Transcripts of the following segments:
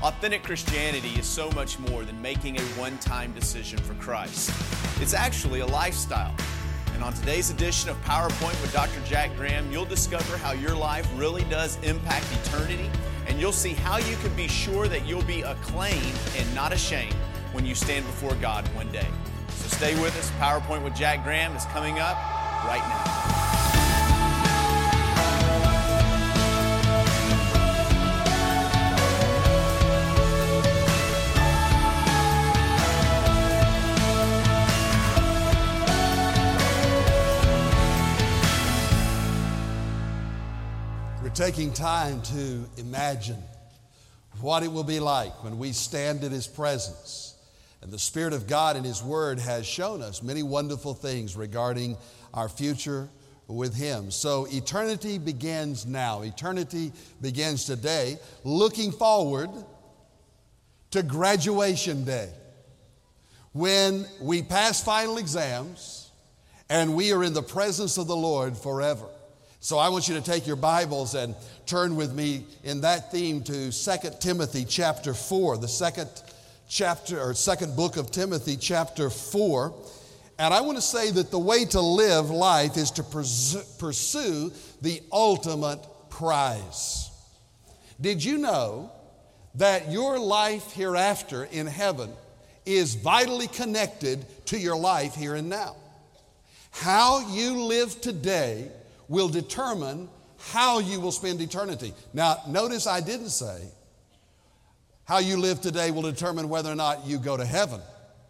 Authentic Christianity is so much more than making a one-time decision for Christ. It's actually a lifestyle. And on today's edition of PowerPoint with Dr. Jack Graham, you'll discover how your life really does impact eternity, and you'll see how you can be sure that you'll be acclaimed and not ashamed when you stand before God one day. So stay with us. PowerPoint with Jack Graham is coming up right now. Taking time to imagine what it will be like when we stand in His presence. And the Spirit of God in His Word has shown us many wonderful things regarding our future with Him. So eternity begins now. Eternity begins today, looking forward to graduation day, when we pass final exams and we are in the presence of the Lord forever. So I want you to take your Bibles and turn with me in that theme to 2 Timothy chapter 4, the second book of Timothy chapter 4. And I want to say that the way to live life is to pursue the ultimate prize. Did you know that your life hereafter in heaven is vitally connected to your life here and now? How you live today will determine how you will spend eternity. Now, notice I didn't say how you live today will determine whether or not you go to heaven.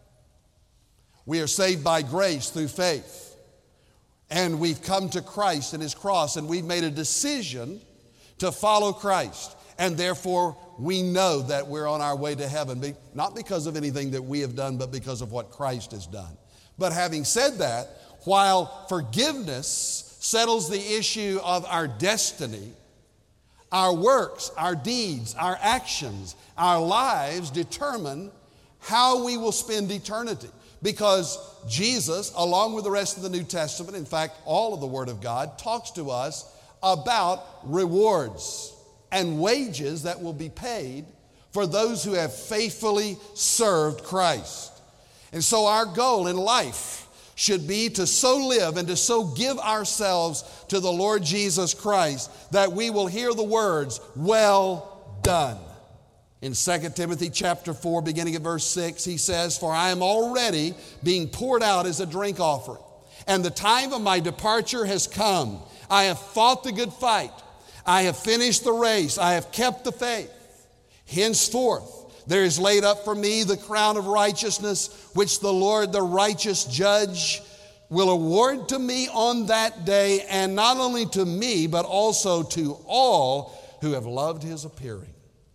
We are saved by grace through faith. And we've come to Christ and His cross, and we've made a decision to follow Christ. And therefore, we know that we're on our way to heaven, not because of anything that we have done, but because of what Christ has done. But having said that, while forgiveness settles the issue of our destiny, our works, our deeds, our actions, our lives determine how we will spend eternity. Because Jesus, along with the rest of the New Testament, in fact, all of the Word of God, talks to us about rewards and wages that will be paid for those who have faithfully served Christ. And so our goal in life should be to so live and to so give ourselves to the Lord Jesus Christ that we will hear the words, "Well done." In 2 Timothy chapter 4, beginning at verse 6, he says, "For I am already being poured out as a drink offering, and the time of my departure has come. I have fought the good fight. I have finished the race. I have kept the faith. Henceforth, there is laid up for me the crown of righteousness, which the Lord, the righteous judge, will award to me on that day, and not only to me, but also to all who have loved His appearing."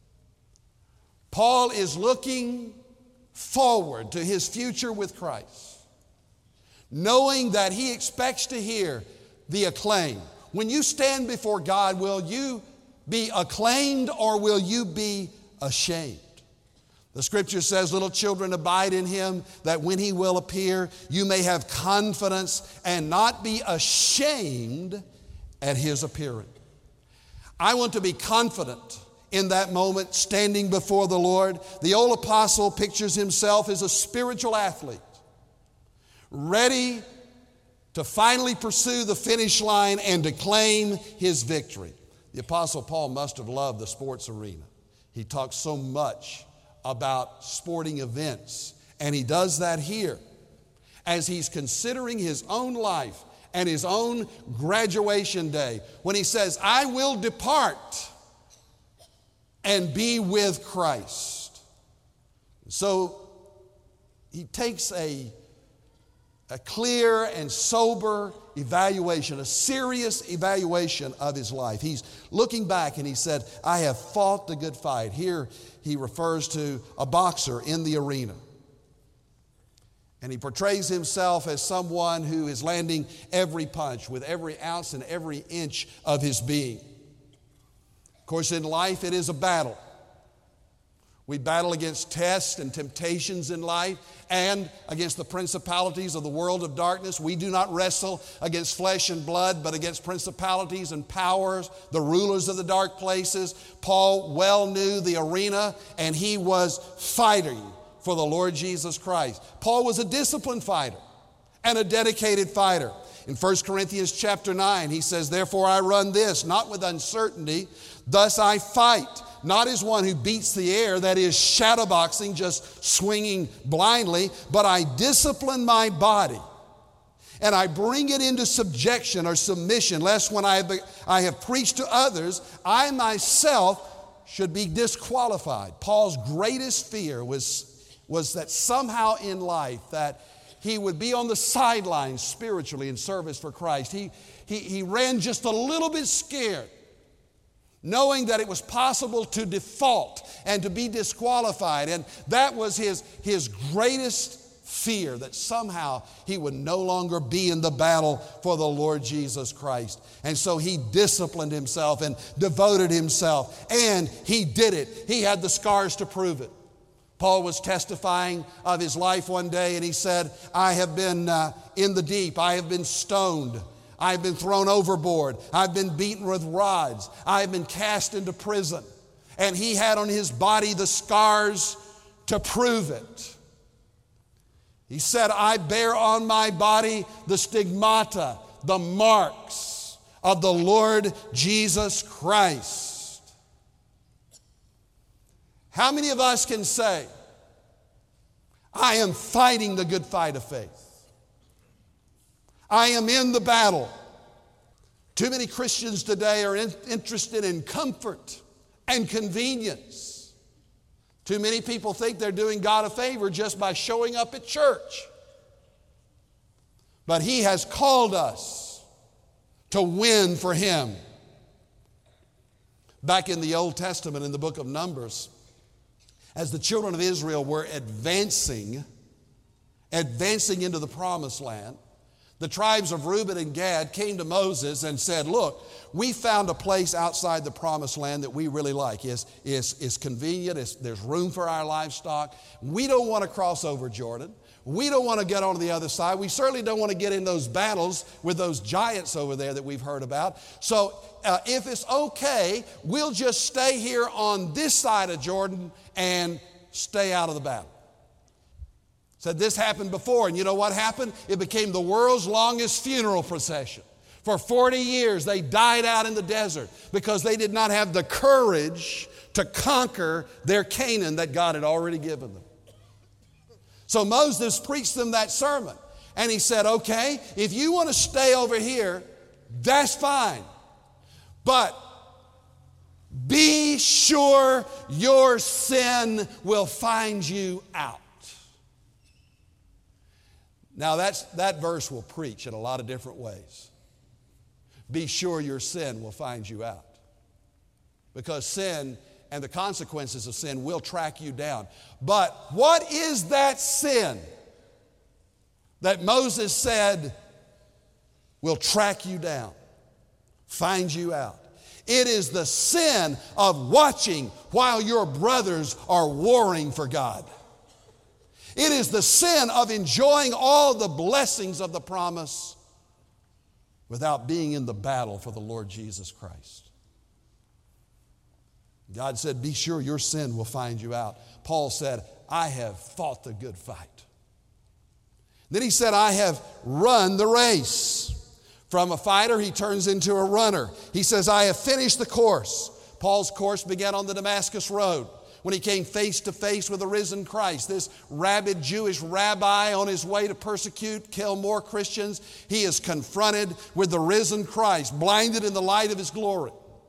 Paul is looking forward to his future with Christ, knowing that he expects to hear the acclaim. When you stand before God, will you be acclaimed or will you be ashamed? The Scripture says, "Little children, abide in Him, that when He will appear, you may have confidence and not be ashamed at His appearing." I want to be confident in that moment, standing before the Lord. The old apostle pictures himself as a spiritual athlete, ready to finally pursue the finish line and to claim his victory. The apostle Paul must have loved the sports arena. He talks so much about sporting events. And he does that here as he's considering his own life and his own graduation day, when he says, "I will depart and be with Christ." So he takes a clear and sober evaluation, a serious evaluation of his life. He's looking back and he said, "I have fought the good fight." Here he refers to a boxer in the arena. And he portrays himself as someone who is landing every punch with every ounce and every inch of his being. Of course, in life it is a battle. We battle against tests and temptations in life and against the principalities of the world of darkness. We do not wrestle against flesh and blood, but against principalities and powers, the rulers of the dark places. Paul well knew the arena, and he was fighting for the Lord Jesus Christ. Paul was a disciplined fighter and a dedicated fighter. In 1 Corinthians chapter 9, he says, "Therefore I run this, not with uncertainty. Thus I fight, not as one who beats the air," that is shadowboxing, just swinging blindly, "but I discipline my body, and I bring it into subjection or submission, lest when I have preached to others, I myself should be disqualified." Paul's greatest fear was that somehow in life that he would be on the sidelines spiritually in service for Christ. He ran just a little bit scared, knowing that it was possible to default and to be disqualified. And that was his greatest fear, that somehow he would no longer be in the battle for the Lord Jesus Christ. And so he disciplined himself and devoted himself, and he did it. He had the scars to prove it. Paul was testifying of his life one day, and he said, "I have been in the deep. I have been stoned. I've been thrown overboard. I've been beaten with rods. I've been cast into prison." And he had on his body the scars to prove it. He said, "I bear on my body the stigmata, the marks of the Lord Jesus Christ." How many of us can say, "I am fighting the good fight of faith. I am in the battle"? Too many Christians today are interested in comfort and convenience. Too many people think they're doing God a favor just by showing up at church. But He has called us to win for Him. Back in the Old Testament, in the book of Numbers, as the children of Israel were advancing into the promised land, the tribes of Reuben and Gad came to Moses and said, "Look, we found a place outside the promised land that we really like. It's convenient. There's room for our livestock. We don't want to cross over Jordan. We don't want to get on the other side. We certainly don't want to get in those battles with those giants over there that we've heard about. So if it's okay, we'll just stay here on this side of Jordan and stay out of the battle." Said this happened before, and you know what happened? It became the world's longest funeral procession. For 40 years, they died out in the desert because they did not have the courage to conquer their Canaan that God had already given them. So Moses preached them that sermon, and he said, "Okay, if you want to stay over here, that's fine. But be sure your sin will find you out." Now that verse will preach in a lot of different ways. Be sure your sin will find you out. Because sin and the consequences of sin will track you down. But what is that sin that Moses said will track you down, find you out? It is the sin of watching while your brothers are warring for God. It is the sin of enjoying all the blessings of the promise without being in the battle for the Lord Jesus Christ. God said, "Be sure your sin will find you out." Paul said, "I have fought the good fight." Then he said, "I have run the race." From a fighter, he turns into a runner. He says, "I have finished the course." Paul's course began on the Damascus Road when he came face to face with the risen Christ. This rabid Jewish rabbi on his way to persecute, kill more Christians. He is confronted with the risen Christ, blinded in the light of His glory.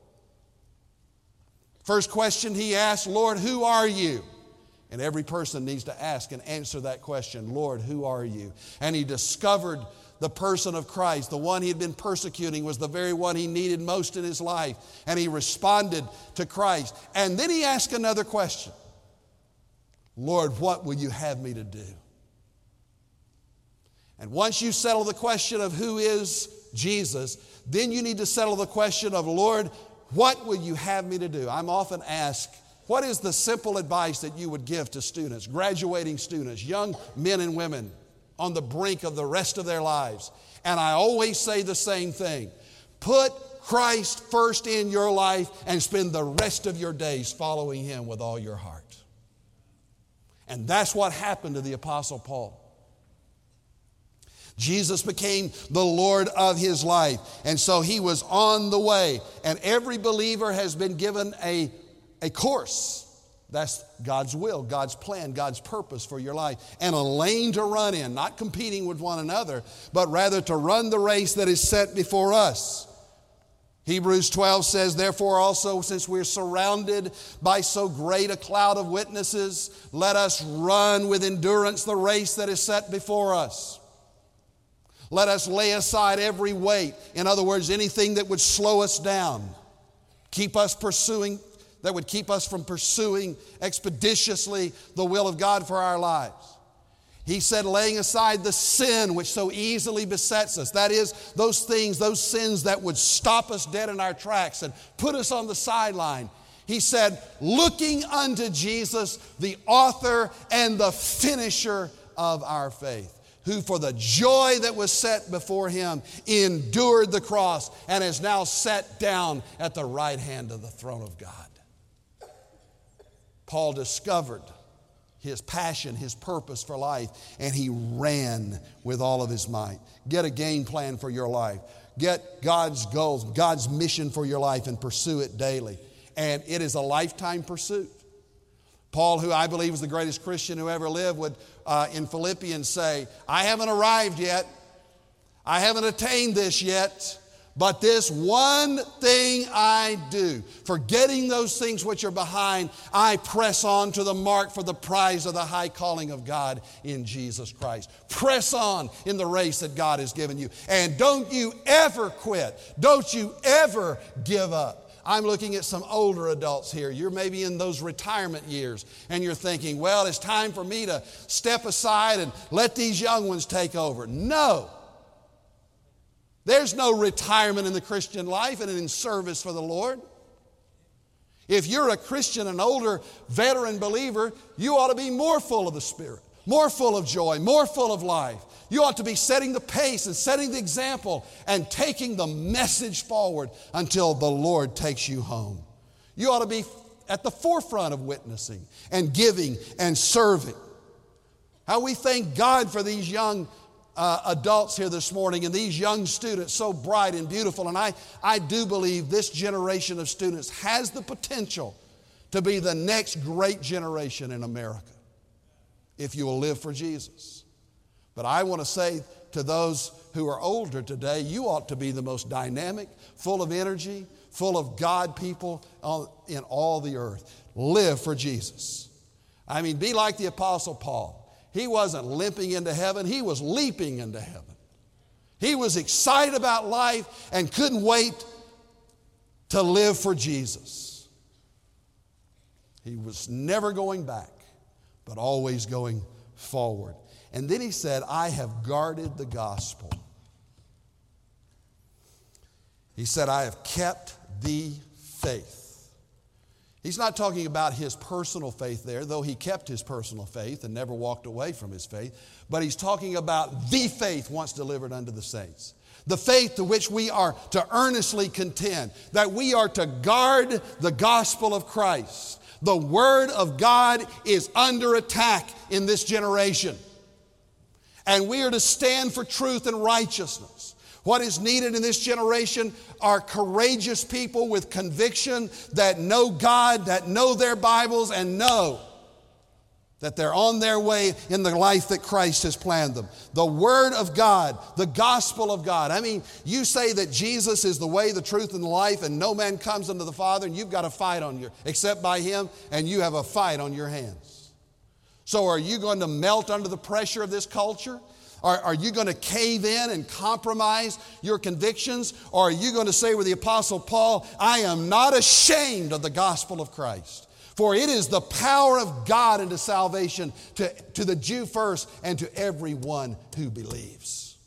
First question he asked, "Lord, who are you?" And every person needs to ask and answer that question, "Lord, who are you?" And he discovered the person of Christ. The one he had been persecuting was the very one he needed most in his life. And he responded to Christ. And then he asked another question. "Lord, what will you have me to do?" And once you settle the question of who is Jesus, then you need to settle the question of, "Lord, what will you have me to do?" I'm often asked What is the simple advice that you would give to students, graduating students, young men and women on the brink of the rest of their lives? And I always say the same thing. Put Christ first in your life and spend the rest of your days following Him with all your heart. And that's what happened to the Apostle Paul. Jesus became the Lord of his life. And so he was on the way. And every believer has been given a course. That's God's will, God's plan, God's purpose for your life. And a lane to run in, not competing with one another, but rather to run the race that is set before us. Hebrews 12 says, therefore also, since we're surrounded by so great a cloud of witnesses, let us run with endurance the race that is set before us. Let us lay aside every weight. In other words, anything that would slow us down, that would keep us from pursuing expeditiously the will of God for our lives. He said, laying aside the sin which so easily besets us. That is, those things, those sins that would stop us dead in our tracks and put us on the sideline. He said, looking unto Jesus, the author and the finisher of our faith, who for the joy that was set before Him endured the cross and is now set down at the right hand of the throne of God. Paul discovered his passion, his purpose for life, and he ran with all of his might. Get a game plan for your life. Get God's goals, God's mission for your life, and pursue it daily. And it is a lifetime pursuit. Paul, who I believe is the greatest Christian who ever lived, would in Philippians say, I haven't arrived yet. I haven't attained this yet. But this one thing I do, forgetting those things which are behind, I press on to the mark for the prize of the high calling of God in Jesus Christ. Press on in the race that God has given you. And don't you ever quit. Don't you ever give up. I'm looking at some older adults here. You're maybe in those retirement years, and you're thinking, well, it's time for me to step aside and let these young ones take over. No. There's no retirement in the Christian life and in service for the Lord. If you're a Christian, an older veteran believer, you ought to be more full of the Spirit, more full of joy, more full of life. You ought to be setting the pace and setting the example and taking the message forward until the Lord takes you home. You ought to be at the forefront of witnessing and giving and serving. How we thank God for these young adults here this morning and these young students, so bright and beautiful. And I do believe this generation of students has the potential to be the next great generation in America if you will live for Jesus. But I want to say to those who are older today, you ought to be the most dynamic, full of energy, full of God people in all the earth. Live for Jesus. I mean, be like the Apostle Paul. He wasn't limping into heaven. He was leaping into heaven. He was excited about life and couldn't wait to live for Jesus. He was never going back, but always going forward. And then he said, I have guarded the gospel. He said, I have kept the faith. He's not talking about his personal faith there, though he kept his personal faith and never walked away from his faith. But he's talking about the faith once delivered unto the saints. The faith to which we are to earnestly contend, that we are to guard the gospel of Christ. The Word of God is under attack in this generation. And we are to stand for truth and righteousness. What is needed in this generation are courageous people with conviction that know God, that know their Bibles, and know that they're on their way in the life that Christ has planned them. The Word of God, the gospel of God. I mean, you say that Jesus is the way, the truth, and the life, and no man comes unto the Father, and you've got a fight except by Him, and you have a fight on your hands. So are you going to melt under the pressure of this culture? Are you going to cave in and compromise your convictions? Or are you going to say with the Apostle Paul, I am not ashamed of the gospel of Christ, for it is the power of God unto salvation to the Jew first and to everyone who believes.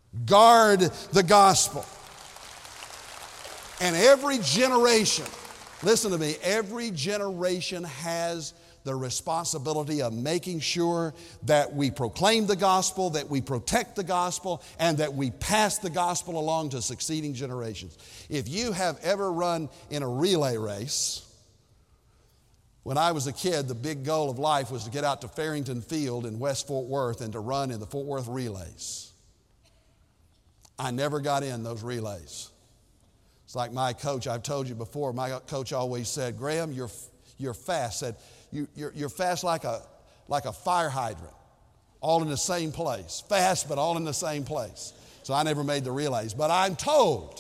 Guard the gospel. And every generation Listen to me. Every generation has the responsibility of making sure that we proclaim the gospel, that we protect the gospel, and that we pass the gospel along to succeeding generations. If you have ever run in a relay race, when I was a kid, the big goal of life was to get out to Farrington Field in West Fort Worth and to run in the Fort Worth relays. I never got in those relays. It's like my coach, I've told you before, my coach always said, Graham, you're fast. Said, you're fast like a fire hydrant, all in the same place. Fast, but all in the same place. So I never made the relays. But I'm told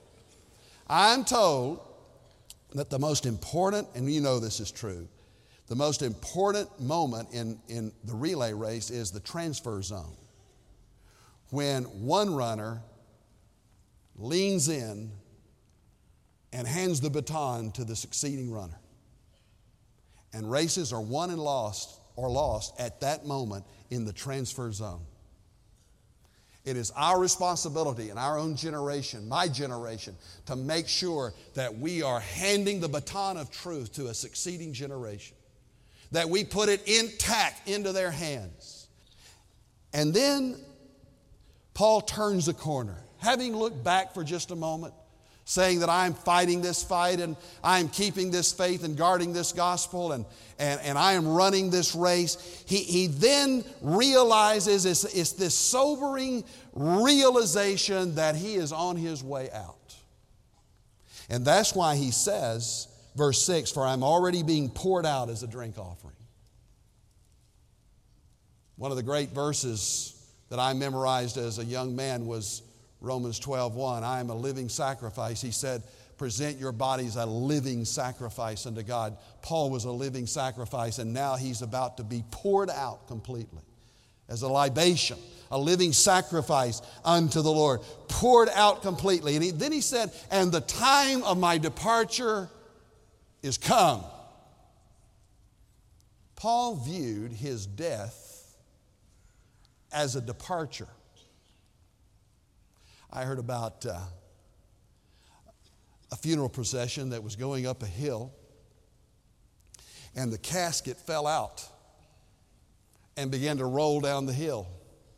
that the most important, and you know this is true, the most important moment in the relay race is the transfer zone. When one runner leans in and hands the baton to the succeeding runner. And races are won and lost at that moment in the transfer zone. It is our responsibility in our own generation, my generation, to make sure that we are handing the baton of truth to a succeeding generation, that we put it intact into their hands. And then Paul turns the corner. Having looked back for just a moment, saying that I'm fighting this fight and I'm keeping this faith and guarding this gospel and I am running this race. He then realizes it's this sobering realization that he is on his way out. And that's why he says, verse 6, for I'm already being poured out as a drink offering. One of the great verses that I memorized as a young man was Romans 12:1, I am a living sacrifice. He said, present your bodies a living sacrifice unto God. Paul was a living sacrifice, and now he's about to be poured out completely as a libation, a living sacrifice unto the Lord, poured out completely. And then he said, and the time of my departure is come. Paul viewed his death as a departure. I heard about a funeral procession that was going up a hill, and the casket fell out and began to roll down the hill,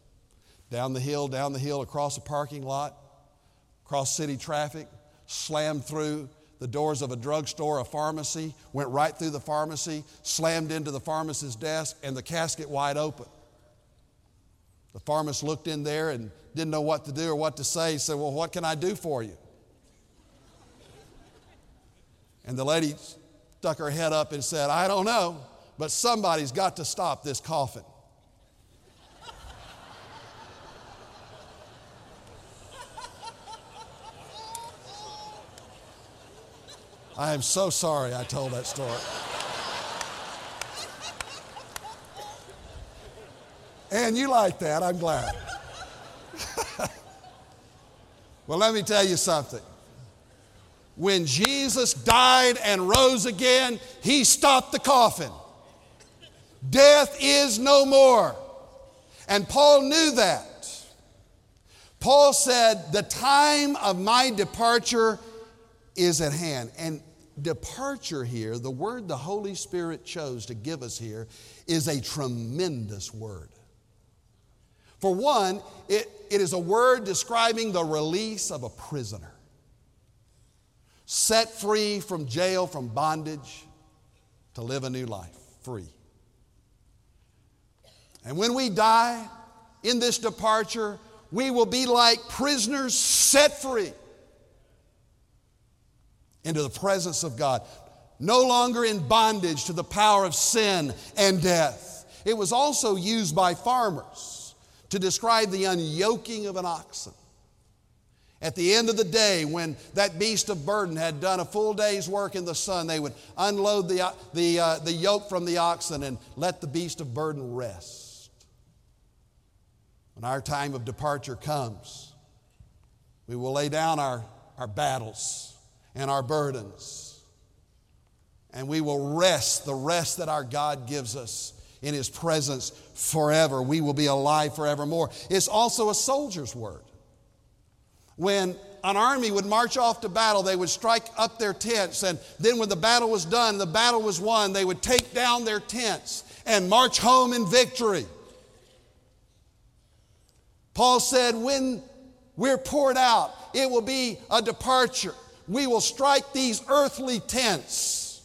across a parking lot, across city traffic, slammed through the doors of a drugstore, a pharmacy, went right through the pharmacy, slammed into the pharmacist's desk, and the casket wide open. The pharmacist looked in there and didn't know what to do or what to say. He said, well, what can I do for you? And the lady stuck her head up and said, I don't know, but somebody's got to stop this coffin. I am so sorry I told that story. And you like that, I'm glad. Well, let me tell you something. When Jesus died and rose again, he stopped the coffin. Death is no more. And Paul knew that. Paul said, the time of my departure is at hand. And departure here, the word the Holy Spirit chose to give us here, is a tremendous word. For one, it is a word describing the release of a prisoner. Set free from jail, from bondage, to live a new life, free. And when we die in this departure, we will be like prisoners set free into the presence of God, no longer in bondage to the power of sin and death. It was also used by farmers to describe the unyoking of an oxen. At the end of the day, when that beast of burden had done a full day's work in the sun, they would unload the yoke from the oxen and let the beast of burden rest. When our time of departure comes, we will lay down our battles and our burdens, and we will rest, the rest that our God gives us in His presence forever. We will be alive forevermore. It's also a soldier's word. When an army would march off to battle, they would strike up their tents, and then when the battle was done, the battle was won, they would take down their tents and march home in victory. Paul said, when we're poured out, it will be a departure. We will strike these earthly tents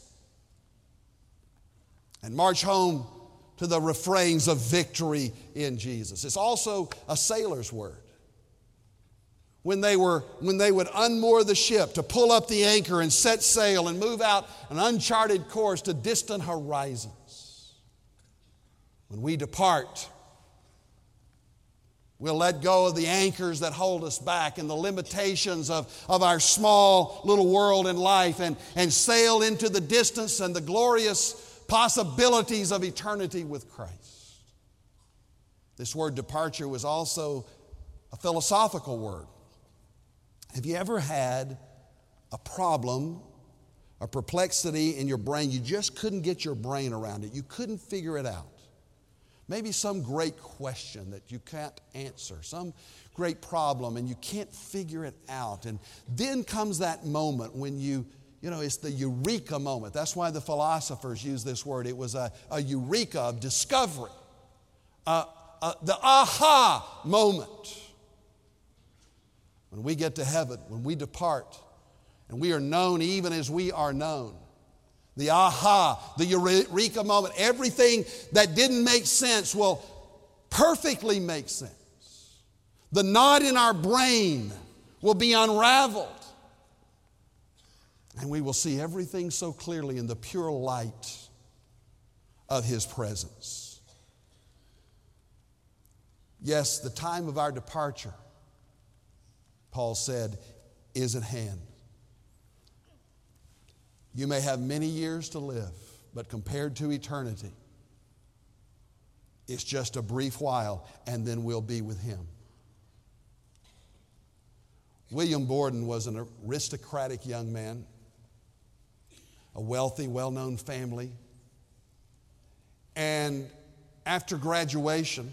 and march home to the refrains of victory in Jesus. It's also a sailor's word. When they would unmoor the ship to pull up the anchor and set sail and move out an uncharted course to distant horizons. When we depart, we'll let go of the anchors that hold us back and the limitations of our small little world in life and sail into the distance and the glorious possibilities of eternity with Christ. This word departure was also a philosophical word. Have you ever had a problem, a perplexity in your brain? You just couldn't get your brain around it. You couldn't figure it out. Maybe some great question that you can't answer, some great problem, and you can't figure it out. And then comes that moment when it's the eureka moment. That's why the philosophers use this word. It was a eureka of discovery, the aha moment. When we get to heaven, when we depart, and we are known even as we are known. The aha, the eureka moment, everything that didn't make sense will perfectly make sense. The knot in our brain will be unraveled. And we will see everything so clearly in the pure light of His presence. Yes, the time of our departure, Paul said, is at hand. You may have many years to live, but compared to eternity, it's just a brief while, and then we'll be with Him. William Borden was an aristocratic young man, a wealthy, well-known family. And after graduation,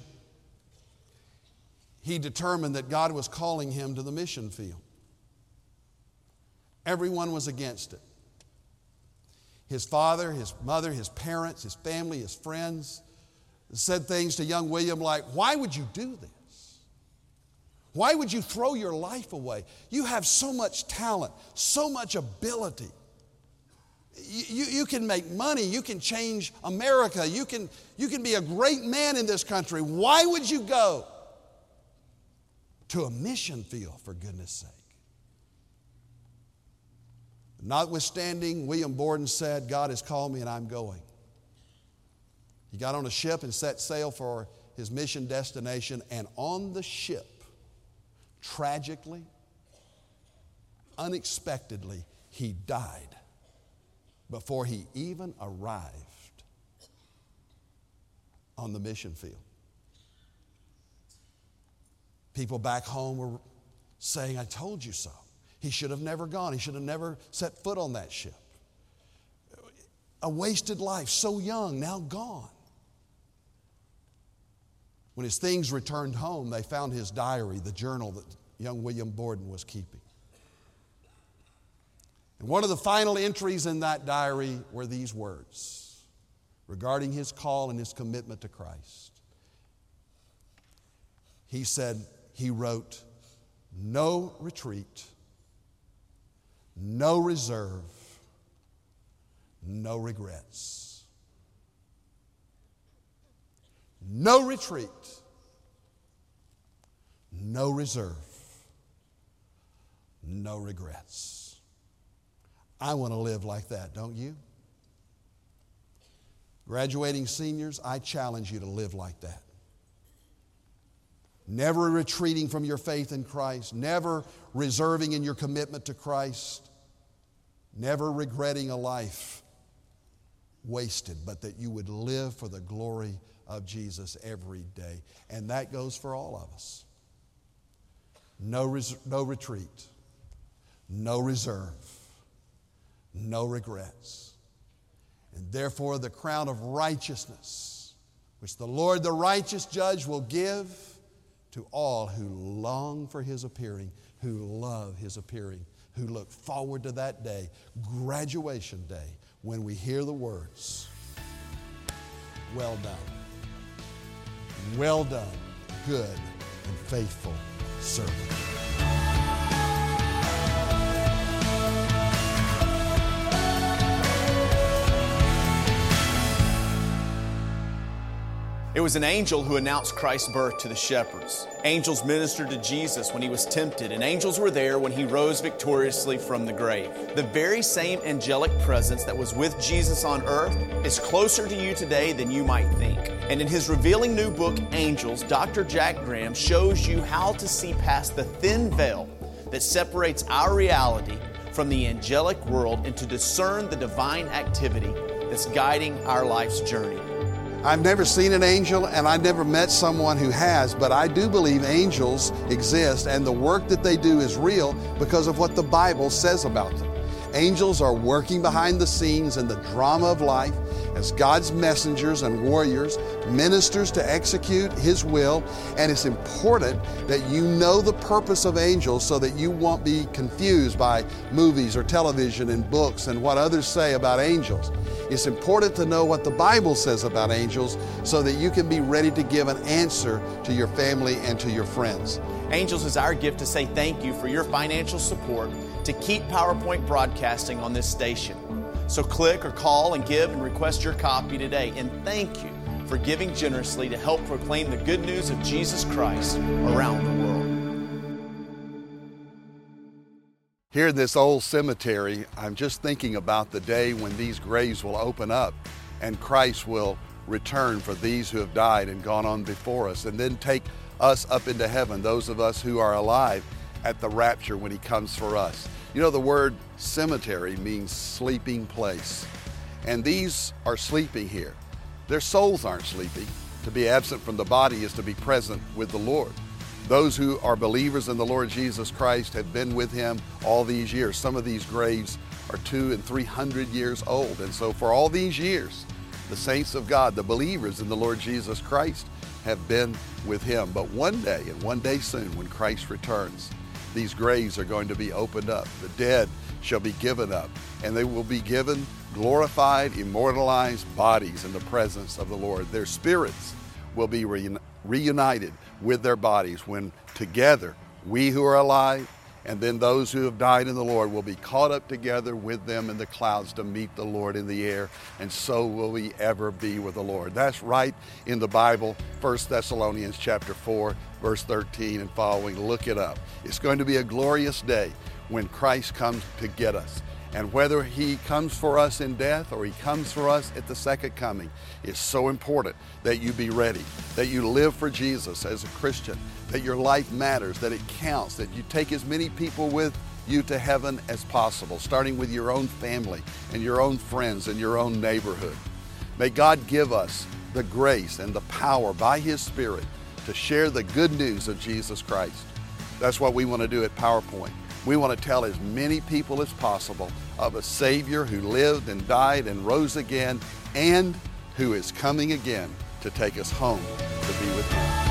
he determined that God was calling him to the mission field. Everyone was against it. His father, his mother, his parents, his family, his friends said things to young William like, "Why would you do this? Why would you throw your life away? You have so much talent, so much ability. You can make money. You can change America. You can be a great man in this country. Why would you go to a mission field, for goodness sake?" Notwithstanding, William Borden said, "God has called me and I'm going." He got on a ship and set sail for his mission destination, and on the ship, tragically, unexpectedly, he died before he even arrived on the mission field. People back home were saying, "I told you so. He should have never gone. He should have never set foot on that ship. A wasted life, so young, now gone." When his things returned home, they found his diary, the journal that young William Borden was keeping. And one of the final entries in that diary were these words regarding his call and his commitment to Christ. He wrote, "No retreat, no reserve, no regrets." No retreat, no reserve, no regrets. I want to live like that, don't you? Graduating seniors, I challenge you to live like that. Never retreating from your faith in Christ, never reserving in your commitment to Christ, never regretting a life wasted, but that you would live for the glory of Jesus every day. And that goes for all of us. No retreat, no reserve, no regrets. And therefore the crown of righteousness, which the Lord the righteous judge will give to all who long for His appearing, who love His appearing, who look forward to that day, graduation day, when we hear the words, "Well done. Well done, good and faithful servant." It was an angel who announced Christ's birth to the shepherds. Angels ministered to Jesus when He was tempted, and angels were there when He rose victoriously from the grave. The very same angelic presence that was with Jesus on earth is closer to you today than you might think. And in his revealing new book, Angels, Dr. Jack Graham shows you how to see past the thin veil that separates our reality from the angelic world and to discern the divine activity that's guiding our life's journey. I've never seen an angel, and I've never met someone who has, but I do believe angels exist, and the work that they do is real because of what the Bible says about them. Angels are working behind the scenes in the drama of life as God's messengers and warriors, ministers to execute His will, and it's important that you know the purpose of angels so that you won't be confused by movies or television and books and what others say about angels. It's important to know what the Bible says about angels so that you can be ready to give an answer to your family and to your friends. Angels is our gift to say thank you for your financial support to keep PowerPoint broadcasting on this station. So click or call and give and request your copy today. And thank you for giving generously to help proclaim the good news of Jesus Christ around the world. Here in this old cemetery, I'm just thinking about the day when these graves will open up and Christ will return for these who have died and gone on before us, and then take us up into heaven, those of us who are alive at the rapture when He comes for us. You know, the word cemetery means sleeping place, and these are sleeping here. Their souls aren't sleeping. To be absent from the body is to be present with the Lord. Those who are believers in the Lord Jesus Christ have been with Him all these years. Some of these graves are 200 and 300 years old, and so for all these years, the saints of God, the believers in the Lord Jesus Christ, have been with Him. But one day, and one day soon, when Christ returns, these graves are going to be opened up. The dead shall be given up, and they will be given glorified, immortalized bodies in the presence of the Lord. Their spirits will be reunited with their bodies when together we who are alive and then those who have died in the Lord will be caught up together with them in the clouds to meet the Lord in the air, and so will we ever be with the Lord. That's right in the Bible, 1 Thessalonians chapter 4, verse 13 and following. Look it up. It's going to be a glorious day when Christ comes to get us. And whether He comes for us in death or He comes for us at the second coming, it's so important that you be ready, that you live for Jesus as a Christian, that your life matters, that it counts, that you take as many people with you to heaven as possible, starting with your own family and your own friends and your own neighborhood. May God give us the grace and the power by His Spirit to share the good news of Jesus Christ. That's what we want to do at PowerPoint. We want to tell as many people as possible of a Savior who lived and died and rose again, and who is coming again to take us home to be with Him.